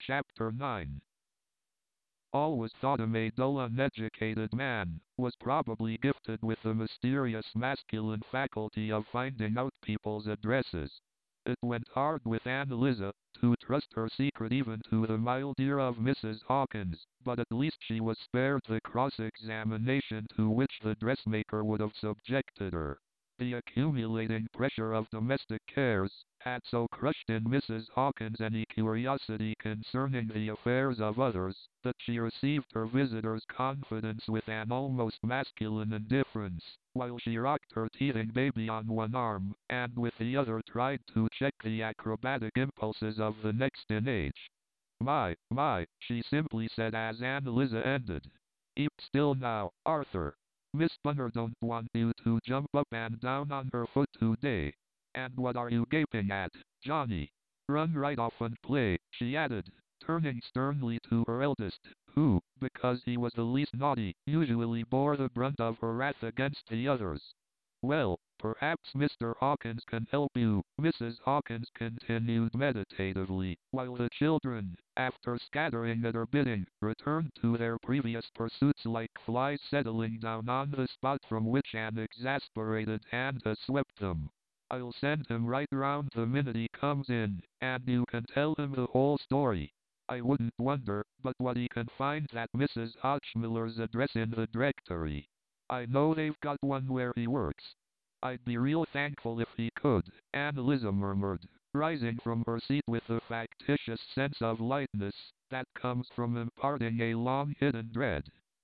Chapter 9. Always thought him a dull, uneducated man, was probably gifted with the mysterious masculine faculty of finding out people's addresses. It went hard with Annalisa to trust her secret even to the mild ear of Mrs. Hawkins, but at least she was spared the cross-examination to which the dressmaker would have subjected her. The accumulating pressure of domestic cares had so crushed in Mrs. Hawkins any curiosity concerning the affairs of others, that she received her visitor's confidence with an almost masculine indifference, while she rocked her teething baby on one arm, and with the other tried to check the acrobatic impulses of the next in age. My, she simply said as Annalisa ended. Keep still now, Arthur. Miss Bunner don't want you to jump up and down on her foot today. And what are you gaping at, Johnny? Run right off and play, she added, turning sternly to her eldest, who, because he was the least naughty, usually bore the brunt of her wrath against the others. Well, perhaps Mr. Hawkins can help you, Mrs. Hawkins continued meditatively, while the children, after scattering at her bidding, returned to their previous pursuits like flies settling down on the spot from which an exasperated hand has swept them. I'll send him right round the minute he comes in, and you can tell him the whole story. I wouldn't wonder but what he can find that Mrs. Hotchmiller's address in the directory. I know they've got one where he works. I'd be real thankful if he could, Annalisa murmured, rising from her seat with the factitious sense of lightness that comes from imparting a long-hidden dread.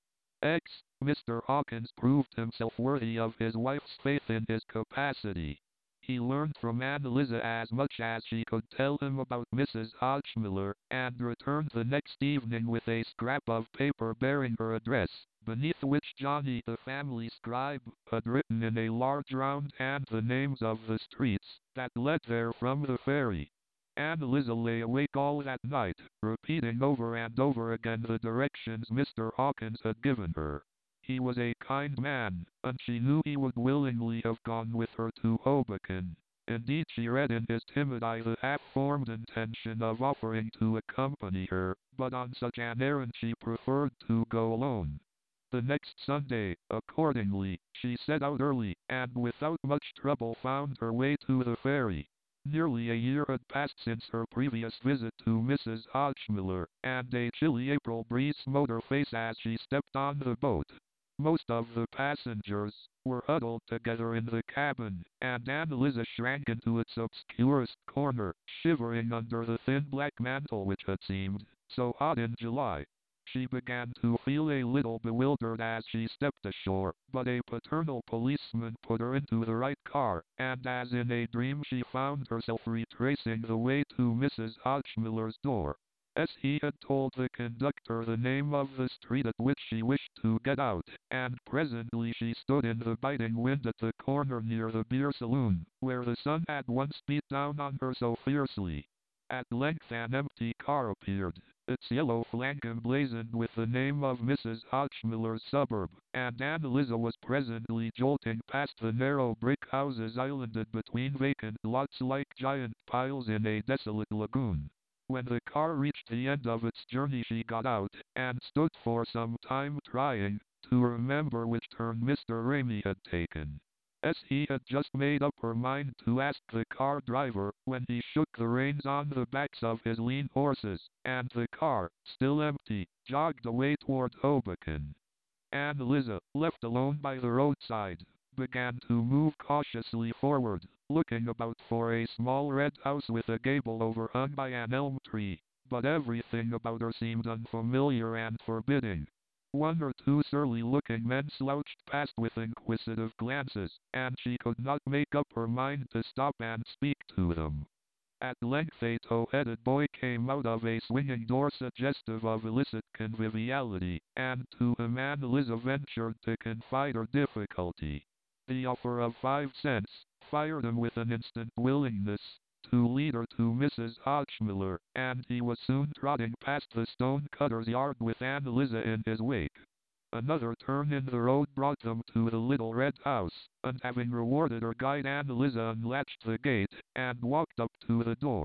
Mr. Hawkins proved himself worthy of his wife's faith in his capacity. He learned from Annalisa as much as she could tell him about Mrs. Hotchmiller, and returned the next evening with a scrap of paper bearing her address, beneath which Johnny the family scribe had written in a large round hand the names of the streets that led there from the ferry. Annalisa lay awake all that night, repeating over and over again the directions Mr. Hawkins had given her. He was a kind man, and she knew he would willingly have gone with her to Hoboken. Indeed, she read in his timid eye the half-formed intention of offering to accompany her, but on such an errand she preferred to go alone. The next Sunday, accordingly, she set out early, and without much trouble found her way to the ferry. Nearly a year had passed since her previous visit to Mrs. Hotchmiller, and a chilly April breeze smote her face as she stepped on the boat. Most of the passengers were huddled together in the cabin, and Annalisa shrank into its obscurest corner, shivering under the thin black mantle which had seemed so hot in July. She began to feel a little bewildered as she stepped ashore, but a paternal policeman put her into the right car, and as in a dream she found herself retracing the way to Mrs. Hotchmiller's door. As he had told the conductor the name of the street at which she wished to get out, and presently she stood in the biting wind at the corner near the beer saloon, where the sun had once beat down on her so fiercely. At length an empty car appeared, its yellow flank emblazoned with the name of Mrs. Hotchmiller's suburb, and Annalisa was presently jolting past the narrow brick houses islanded between vacant lots like giant piles in a desolate lagoon. When the car reached the end of its journey she got out, and stood for some time trying to remember which turn Mr. Ramey had taken. As he had just made up her mind to ask the car driver, when he shook the reins on the backs of his lean horses, and the car, still empty, jogged away toward Hoboken. Annalisa, left alone by the roadside, began to move cautiously forward, looking about for a small red house with a gable overhung by an elm tree, but everything about her seemed unfamiliar and forbidding. One or two surly-looking men slouched past with inquisitive glances, and she could not make up her mind to stop and speak to them. At length a tow-headed boy came out of a swinging door suggestive of illicit conviviality, and to him Annalisa ventured to confide her difficulty. The offer of 5 cents fired him with an instant willingness to lead her to Mrs. Hotchmiller, and he was soon trotting past the stone-cutter's yard with Annalisa in his wake. Another turn in the road brought them to the little red house, and having rewarded her guide Annalisa unlatched the gate, and walked up to the door.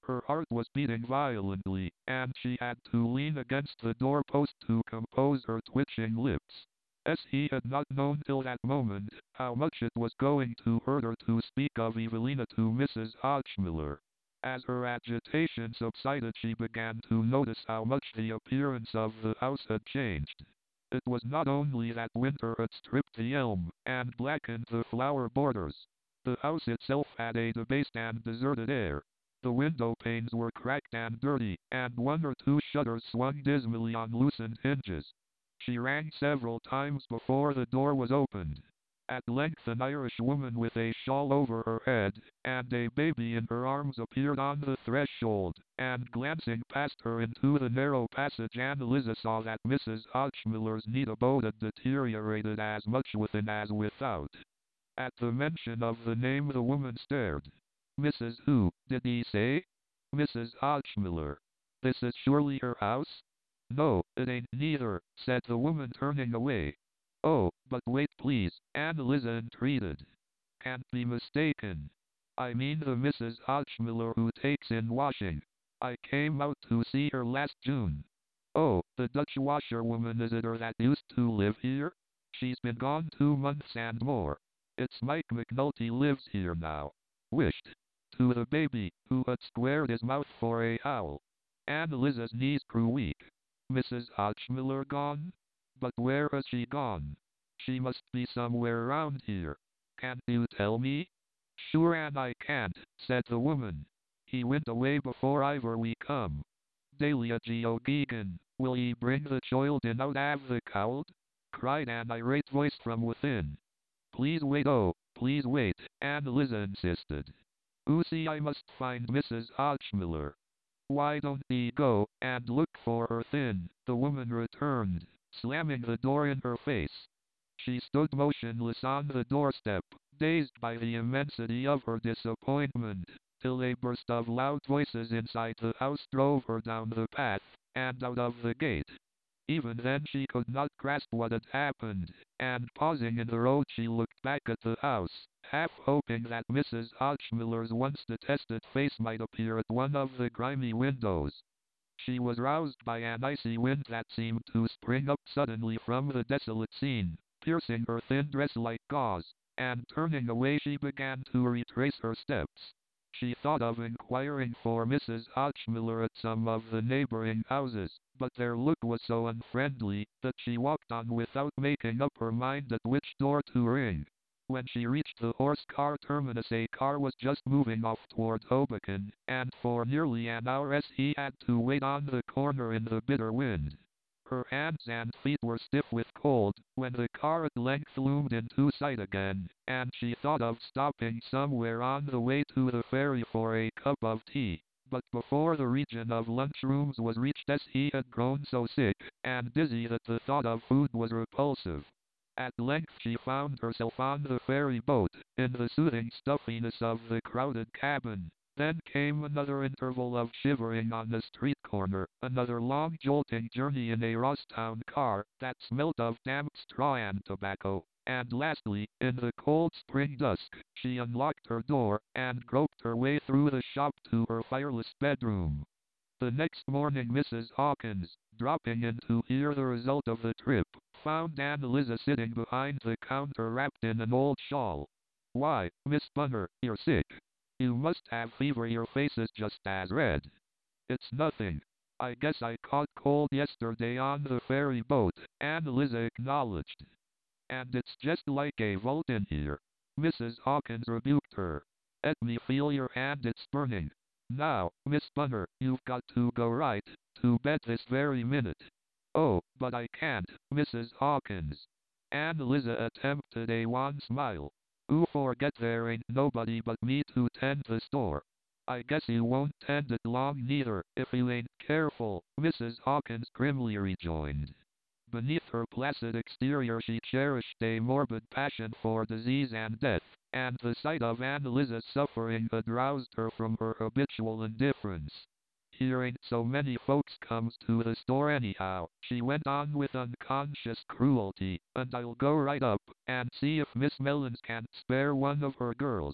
Her heart was beating violently, and she had to lean against the doorpost to compose her twitching lips. As he had not known till that moment how much it was going to hurt her to speak of Evelina to Mrs. Hotchmiller. As her agitation subsided, she began to notice how much the appearance of the house had changed. It was not only that winter had stripped the elm and blackened the flower borders. The house itself had a debased and deserted air. The window panes were cracked and dirty, and one or two shutters swung dismally on loosened hinges. She rang several times before the door was opened. At length an Irish woman with a shawl over her head and a baby in her arms appeared on the threshold, and glancing past her into the narrow passage, Annalisa saw that Mrs. Hotchmiller's neat abode had deteriorated as much within as without. At the mention of the name the woman stared. "Mrs. Who, did he say?" "Mrs. Hotchmiller. This is surely her house?" "No, it ain't neither," said the woman, turning away. "Oh, but wait please," Annalisa entreated. "Can't be mistaken. I mean the Mrs. Hotchmiller who takes in washing. I came out to see her last June." "Oh, the Dutch washerwoman, is it her that used to live here?" "She's been gone 2 months and more. It's Mike McNulty lives here now." "Wisht." To the baby, who had squared his mouth for a howl. Annalisa's knees grew weak. Mrs. Hotchmiller gone? But where has she gone? She must be somewhere around here. Can't you tell me? "Sure an' I can't," said the woman. "He went away before iver we come. Delia Geoghegan, will ye bring the choild in out av the cowld?" cried an irate voice from within. "Please wait, oh, please wait," Annalisa insisted. "See, I must find Mrs. Hotchmiller." "Why don't ye go and look for her thin?" the woman returned, slamming the door in her face. She stood motionless on the doorstep, dazed by the immensity of her disappointment, till a burst of loud voices inside the house drove her down the path and out of the gate. Even then she could not grasp what had happened, and pausing in the road she looked back at the house, half hoping that Mrs. Hotchmiller's once detested face might appear at one of the grimy windows. She was roused by an icy wind that seemed to spring up suddenly from the desolate scene, piercing her thin dress like gauze, and turning away she began to retrace her steps. She thought of inquiring for Mrs. Hotchmiller at some of the neighboring houses, but their look was so unfriendly that she walked on without making up her mind at which door to ring. When she reached the horse car terminus, a car was just moving off toward Hoboken, and for nearly an hour he had to wait on the corner in the bitter wind. Her hands and feet were stiff with cold when the car at length loomed into sight again, and she thought of stopping somewhere on the way to the ferry for a cup of tea. But before the region of lunchrooms was reached, he had grown so sick and dizzy that the thought of food was repulsive. At length she found herself on the ferry boat, in the soothing stuffiness of the crowded cabin. Then came another interval of shivering on the street corner, another long jolting journey in a Rosstown car that smelt of damp straw and tobacco, and lastly, in the cold spring dusk, she unlocked her door and groped her way through the shop to her fireless bedroom. The next morning Mrs. Hawkins, dropping in to hear the result of the trip, found Annalisa sitting behind the counter wrapped in an old shawl. "Why, Miss Bunner, you're sick. You must have fever, your face is just as red." "It's nothing. I guess I caught cold yesterday on the ferry boat," Annalisa acknowledged. "And it's just like a vault in here." Mrs. Hawkins rebuked her. "Let me feel your hand, it's burning. Now, Miss Bunner, you've got to go right to bed this very minute." "Oh, but I can't, Mrs. Hawkins." Annalisa attempted a wan smile. Forget there ain't nobody but me to tend the store." "I guess you won't tend it long neither, if you ain't careful," Mrs. Hawkins grimly rejoined. Beneath her placid exterior she cherished a morbid passion for disease and death, and the sight of Annalisa's suffering had roused her from her habitual indifference. "Here ain't so many folks comes to the store anyhow," she went on with unconscious cruelty, "and I'll go right up and see if Miss Mellons can't spare one of her girls."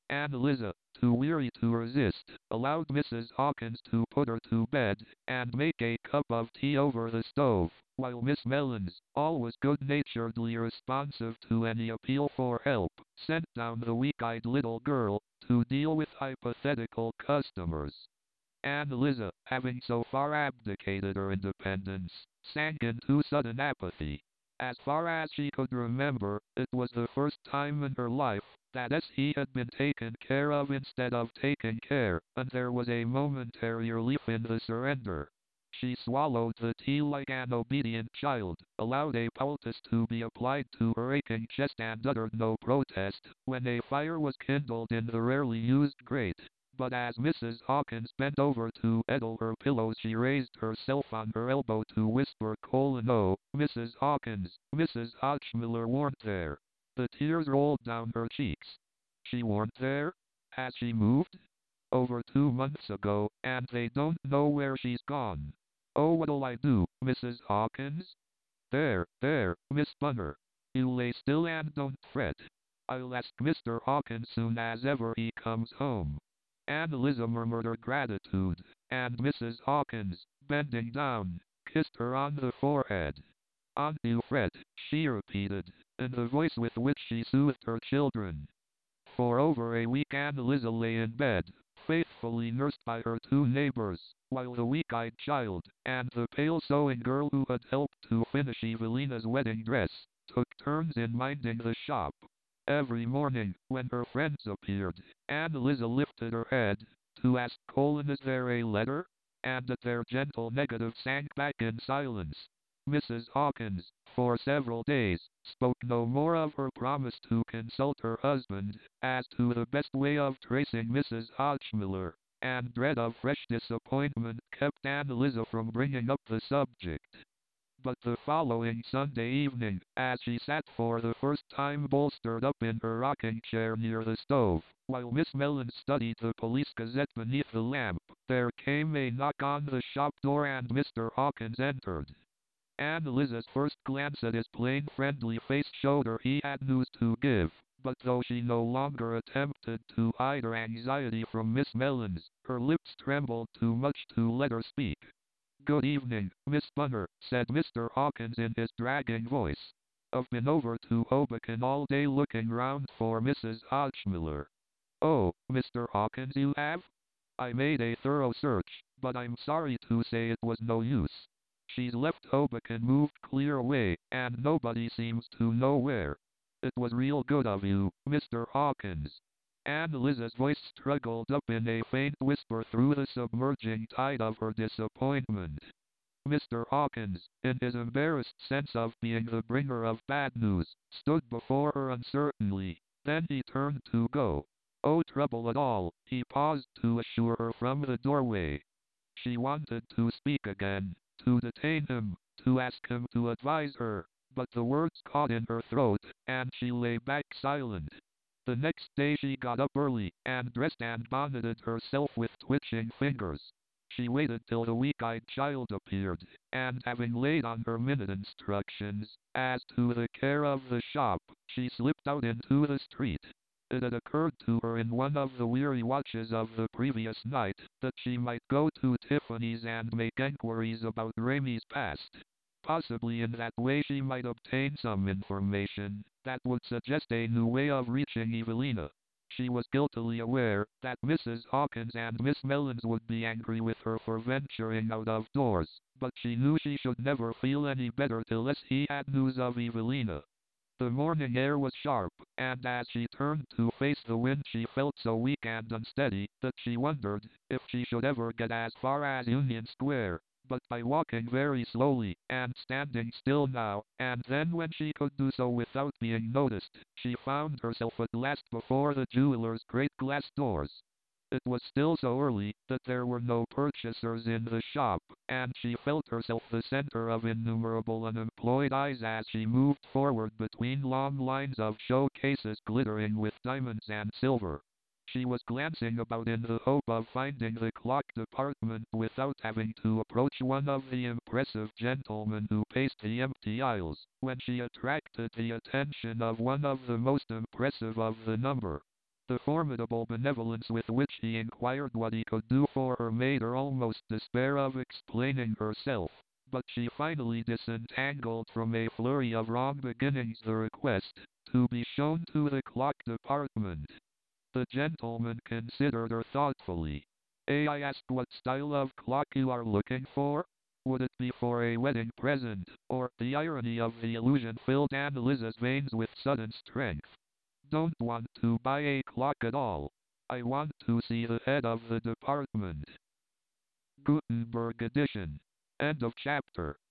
Annalisa, too weary to resist, allowed Mrs. Hawkins to put her to bed, and make a cup of tea over the stove, while Miss Mellons, always good-naturedly responsive to any appeal for help, sent down the weak-eyed little girl to deal with hypothetical customers. Annalisa, having so far abdicated her independence, sank into sudden apathy. As far as she could remember, it was the first time in her life that he had been taken care of instead of taking care, and there was a momentary relief in the surrender. She swallowed the tea like an obedient child, allowed a poultice to be applied to her aching chest and uttered no protest when a fire was kindled in the rarely used grate. But as Mrs. Hawkins bent over to edle her pillows she raised herself on her elbow to whisper "Oh, Mrs. Hawkins, Mrs. Hotchmiller weren't there." The tears rolled down her cheeks. She weren't there? Has she moved? Over 2 months ago, and they don't know where she's gone. Oh, what'll I do, Mrs. Hawkins? There, Miss Bunner. You lay still and don't fret. I'll ask Mr. Hawkins soon as ever he comes home. Annalisa murmured her gratitude, and Mrs. Hawkins, bending down, kissed her on the forehead. "Aunt you fret," she repeated, in the voice with which she soothed her children. For over a week Annalisa lay in bed, faithfully nursed by her two neighbors, while the weak-eyed child, and the pale sewing girl who had helped to finish Evelina's wedding dress, took turns in minding the shop. Every morning, when her friends appeared, Annalisa lifted her head, to ask "Is there a letter?" and at their gentle negative sank back in silence. Mrs. Hawkins, for several days, spoke no more of her promise to consult her husband, as to the best way of tracing Mrs. Hotchmiller, and dread of fresh disappointment kept Annalisa from bringing up the subject. But the following Sunday evening, as she sat for the first time bolstered up in her rocking chair near the stove, while Miss Mellons studied the Police Gazette beneath the lamp, there came a knock on the shop door and Mr. Hawkins entered. Annalisa's first glance at his plain friendly face showed her he had news to give, but though she no longer attempted to hide her anxiety from Miss Mellons, her lips trembled too much to let her speak. "Good evening, Miss Bunner," said Mr. Hawkins in his dragging voice. "I've been over to Hoboken all day looking round for Mrs. Hotchmiller." "Oh, Mr. Hawkins, you have?" "I made a thorough search, but I'm sorry to say it was no use. She's left Hoboken, moved clear away, and nobody seems to know where. It was real good of you, Mr. Hawkins." Annalisa's voice struggled up in a faint whisper through the submerging tide of her disappointment. Mr. Hawkins, in his embarrassed sense of being the bringer of bad news, stood before her uncertainly. Then he turned to go. "Oh, trouble at all," he paused to assure her from the doorway. She wanted to speak again, to detain him, to ask him to advise her, but the words caught in her throat, and she lay back silent. The next day she got up early, and dressed and bonneted herself with twitching fingers. She waited till the weak-eyed child appeared, and having laid on her minute instructions, as to the care of the shop, she slipped out into the street. It had occurred to her in one of the weary watches of the previous night, that she might go to Tiffany's and make enquiries about Ramey's past. Possibly in that way she might obtain some information that would suggest a new way of reaching Evelina. She was guiltily aware that Mrs. Hawkins and Miss Mellons would be angry with her for venturing out of doors, but she knew she should never feel any better till he had news of Evelina. The morning air was sharp, and as she turned to face the wind she felt so weak and unsteady that she wondered if she should ever get as far as Union Square. But by walking very slowly, and standing still now and then when she could do so without being noticed, she found herself at last before the jeweler's great glass doors. It was still so early that there were no purchasers in the shop, and she felt herself the center of innumerable unemployed eyes as she moved forward between long lines of showcases glittering with diamonds and silver. She was glancing about in the hope of finding the clock department without having to approach one of the impressive gentlemen who paced the empty aisles, when she attracted the attention of one of the most impressive of the number. The formidable benevolence with which he inquired what he could do for her made her almost despair of explaining herself, but she finally disentangled from a flurry of wrong beginnings the request to be shown to the clock department. The gentleman considered her thoughtfully. I asked what style of clock you are looking for? Would it be for a wedding present, or the irony of the allusion filled Annalisa's veins with sudden strength. Don't want to buy a clock at all. I want to see the head of the department. Gutenberg edition. End of chapter.